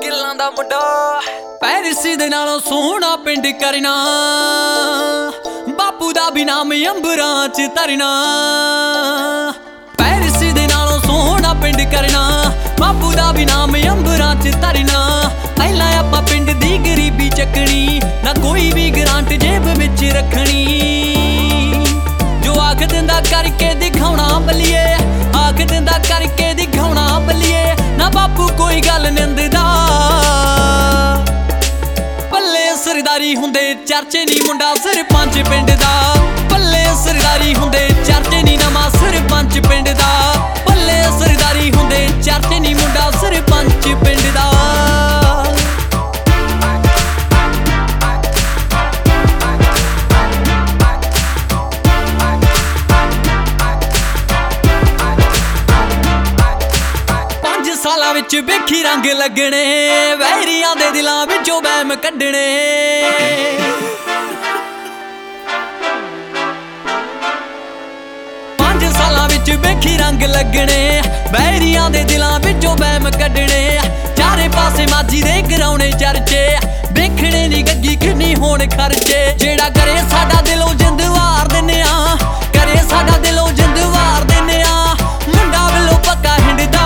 ਗਿੱਲਾਂ ਦਾ ਮੁੰਡਾ ਪੈਰਿਸ ਦੇ ਨਾਲੋਂ ਸੋਹਣਾ ਪਿੰਡ ਕਰਨਾ, ਬਾਪੂ ਦਾ ਵੀ ਨਾਮ ਅੰਬਰਾਂ 'ਚ ਧਰਨਾ। ਪੈਰਿਸ ਦੇ ਨਾਲੋਂ ਸੋਹਣਾ ਪਿੰਡ ਕਰਨਾ, ਬਾਪੂ ਦਾ ਵੀ ਨਾਮ ਅੰਬਰਾਂ 'ਚ ਧਰਨਾ। ਪਹਿਲਾਂ ਆਪਾਂ ਪਿੰਡ ਦੀ ਗਰੀਬੀ ਚੱਕਣੀ, ਨਾ ਕੋਈ ਵੀ ਗਰਾਂਟ ਜੇਬ ਵਿੱਚ ਰੱਖਣੀ। ਜੋ ਆਖ ਦਿੰਦਾ ਕਰਕੇ ਦਿਖਾਉਣਾ ਬੱਲੀਏ, ਆਖ ਦਿੰਦਾ ਕਰਕੇ ਦਿਖਾਉਣਾ ਬੱਲੀਏ। ਨਾ ਬਾਪੂ ਕੋਈ ਗੱਲ ਨਿੰਦਦਾ, ਪੱਲੇ ਸਰਦਾਰੀ ਹੁੰਦੇ ਚਰਚੇ ਨੀ ਮੁੰਡਾ ਸਰਪੰਚ ਪਿੰਡ ਦਾ। ਪੱਲੇ ਸਰਦਾਰੀ ਹੁੰਦੇ ਚਰਚੇ ਨੀ ਨਵਾਂ ਸਰਪੰਚ ਪਿੰਡ ਦਾ। ਪੱਲੇ ਸਰਦਾਰੀ ਹੁੰਦੇ ਚਰਚੇ ਨੀ ਮੁੰਡਾ ਸਰਪੰਚ ਪਿੰਡ ਦਾ। 5 ਸਾਲਾਂ ਵਿੱਚ ਵੇਖੀ ਰੰਗ ਲੱਗਣੇ, ਵੈਰੀਆਂ ਦੇ ਦਿਲਾਂ ਵਿੱਚੋਂ ਵਹਿਮ ਕੱਢਣੇ। 5 ਸਾਲਾਂ ਵਿੱਚ ਵੇਖੀ ਰੰਗ ਲੱਗਣੇ, ਵੈਰੀਆਂ ਦੇ ਦਿਲਾਂ ਵਿੱਚੋਂ ਵਹਿਮ ਕੱਢਣੇ। ਚਾਰੇ ਪਾਸੇ ਮਾਜੀ ਦੇ ਕਰਾਉਣੇ ਚਰਚੇ, ਵੇਖਣੇ ਨੀ ਗੱਗੀ ਕਿੰਨੀ ਹੋਣ ਖਰਚੇ। ਜਿਹੜਾ ਕਰੇ ਸਾਡਾ ਦਿਲੋਂ ਜਿੰਦ ਵਾਰ ਦਿੰਨੇ ਆ, ਕਰੇ ਸਾਡਾ ਦਿਲੋਂ ਜਿੰਦ ਵਾਰ ਦਿੰਨੇ ਆ। ਮੁੰਡਾ ਵੱਲੋਂ ਪੱਕਾ ਹਿੰਡਦਾ,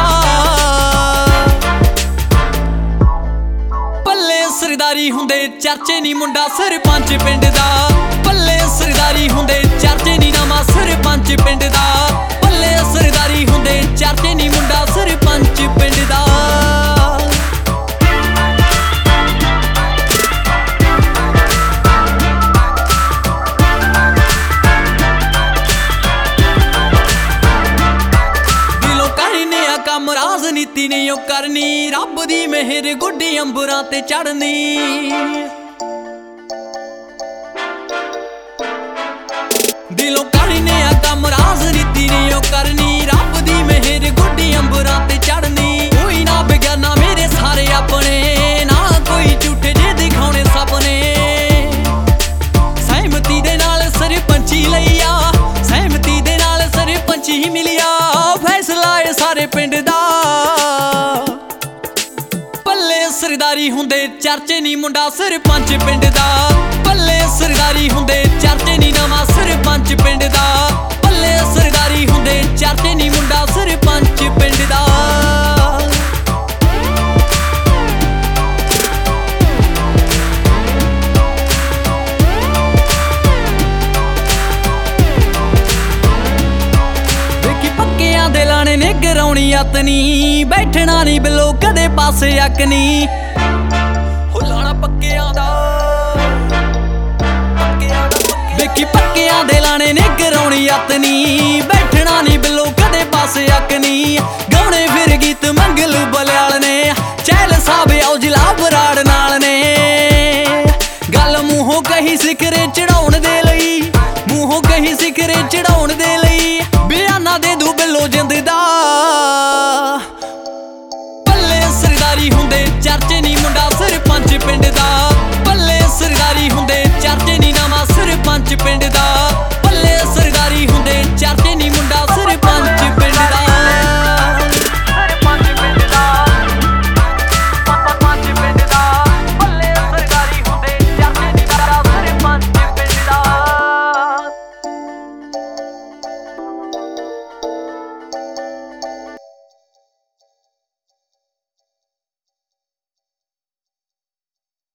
ਪੱਲੇ ਸਰਦਾਰੀ ਹੁੰਦੇ ਚਰਚੇ ਨੀ ਮੁੰਡਾ ਸਰਪੰਚ ਪਿੰਡ ਦਾ। ਪੱਲੇ ਸਰਦਾਰੀ ਹੁੰਦੇ ਚਰਚੇ ਨੀ ਨਵਾਂ ਸਰਪੰਚ ਪਿੰਡ ਦਾ। ਪੱਲੇ ਸਰਦਾਰੀ ਹੁੰਦੇ ਚਰਚੇ ਨੀ ਮੁੰਡਾ ਸਰਪੰਚ ਪਿੰਡ ਦਾ। ਦਿਲੋਂ ਕਰਨੇ ਆ ਕੰਮ ਰਾਜਨੀਤੀ ਨਹੀਂ ਉਹ ਕਰਨੀ, ਰੱਬ ਦੀ ਮਿਹਰ ਗੁੱਡੀ ਅੰਬਰਾਂ ਤੇ ਚੜਨੀ। ਦਿਲੋਂ ਕਰਨੇ ਆ ਕੰਮ ਰਾਜਨੀਤੀ ਨਹੀਂ ਉਹ ਕਰਨੀ, ਰੱਬ ਦੀ ਮਿਹਰ ਗੁੱਡੀ ਅੰਬਰਾਂ ਤੇ ਚੜਨੀ। ਕੋਈ ਨਾ ਵਿਗਿਆਨਾ ਮੇਰੇ ਸਾਰੇ ਆਪਣੇ, ਨਾ ਕੋਈ ਝੂਠੇ ਜੇ ਦਿਖਾਉਣੇ ਸੁਪਨੇ। ਸਹਿਮਤੀ ਦੇ ਨਾਲ ਸਰਪੰਚੀ ਲਈਆ, ਸਹਿਮਤੀ ਦੇ ਨਾਲ ਸਰਪੰਚੀ ਮਿਲਿਆ। ਫੈਸਲਾ ਏ ਸਾਰੇ ਪਿੰਡ ਦਾ, ਪੱਲੇ ਸਰਦਾਰੀ ਹੁੰਦੇ ਚਰਚੇ ਨੀ ਮੁੰਡਾ ਸਰਪੰਚ ਪਿੰਡ ਦਾ। ਪੱਲੇ ਸਰਦਾਰੀ ਹੁੰਦੇ ਚਰਚੇ ਨੀ ਨਵਾਂ ਸਰਪੰਚ ਪਿੰਡ ਦਾ। ਪੱਲੇ ਸਰਦਾਰੀ ਹੁੰਦੇ ਚਰਚੇ ਨੀ ਮੁੰਡਾ ਸਰਪੰਚ ਪਿੰਡ ਦਾ। ਵੇਖੀ ਪੱਕਿਆਂ ਦੇ ਲਾਣੇ ਨੇ ਗਰਾਉਣੀ ਅਤਨੀ, ਬੈਠਣਾ ਨੀ ਬਿੱਲੋ ਕਦੇ ਪਾਸੇ ਅੱਕ ਨੀ। ਹੋ ਲਾਣਾ ਪੱਕਿਆਂ ਦਾ, ਵੇਖੀ ਪੱਕਿਆਂ ਦੇ ਲਾਣੇ ਨੇ ਗਰਾਉਣੀ ਅਤਨੀ, ਬੈਠਣਾ ਨੀ ਬਿੱਲੋ ਕਦੇ ਪਾਸੇ ਅੱਕ ਨੀ। ਗਾਉਣੇ ਫਿਰ ਗੀਤ ਮੰਗਲ ਬਲ